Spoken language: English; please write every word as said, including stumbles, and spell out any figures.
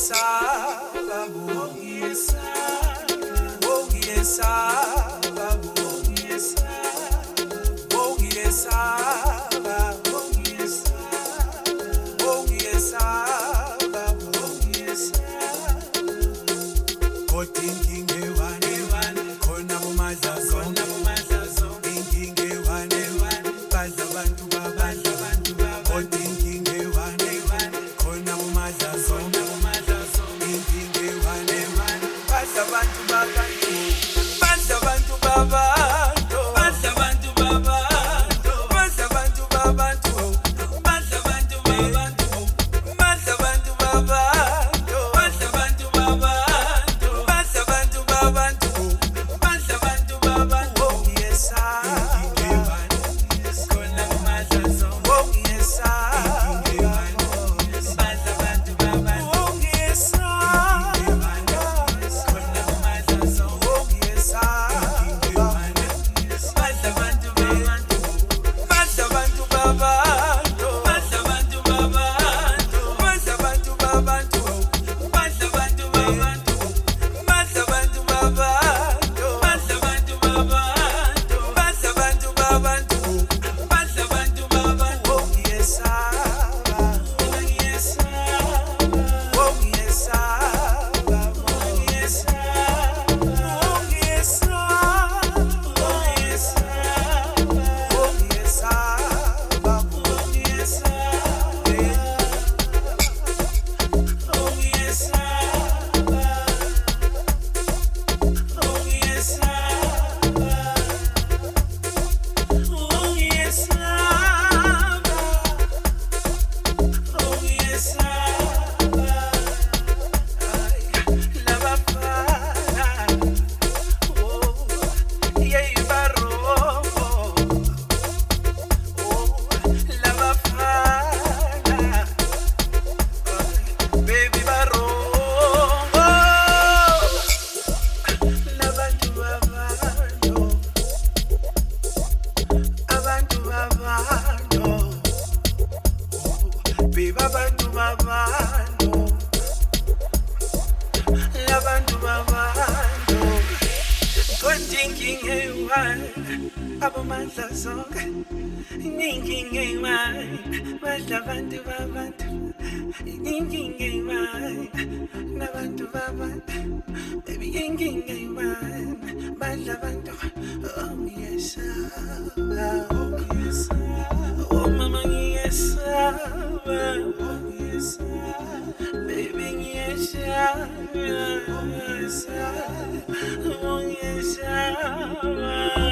ngiyesaba bo ngiyesaba bo ngiyesaba bo ngiyesaba bo ngiyesaba bo ngiyesaba bo ngiyesaba bo ngiyesaba kodwa inkinga ewane khona bomadlazo khona bomadlazo inkinga ewane badla abantu babadla abantu kodwa inkinga ewane khona bomadlazo khona bomadlazo inkinga ewane badla abantu babantu badla abantu babantu badla abantu babantu badla abantu babantu badla abantu babantu badla abantu babantu badla abantu babantu badla abantu babantu badla abantu babantu ngiyesaba khona bomadlazo ngiyesaba badla abantu babantu ngiyesaba khona bomadlazo ngiyesaba badla abantu babantu badla abantu babantu badla abantu babantu badla abantu babantu badla abantu babantu badla abantu babantu badla abantu babantu badla abantu babantu badla abantu babantu ngiyesaba ngiyesaba ngiyesaba ngiyesaba Baby barongo nabantu babantu abantu babantu baby abantu babantu nabantu babantu thinking ewane abamandla zonke thinking ewane badla abantu babantu thinking ewane nabantu babantu baby thinking ewane badla abantu oh ngiyesaba oh ngiyesaba oh mama ngiyesaba oh ngiyesaba baby ngiyesaba oh ngiyesaba oh ngiyesaba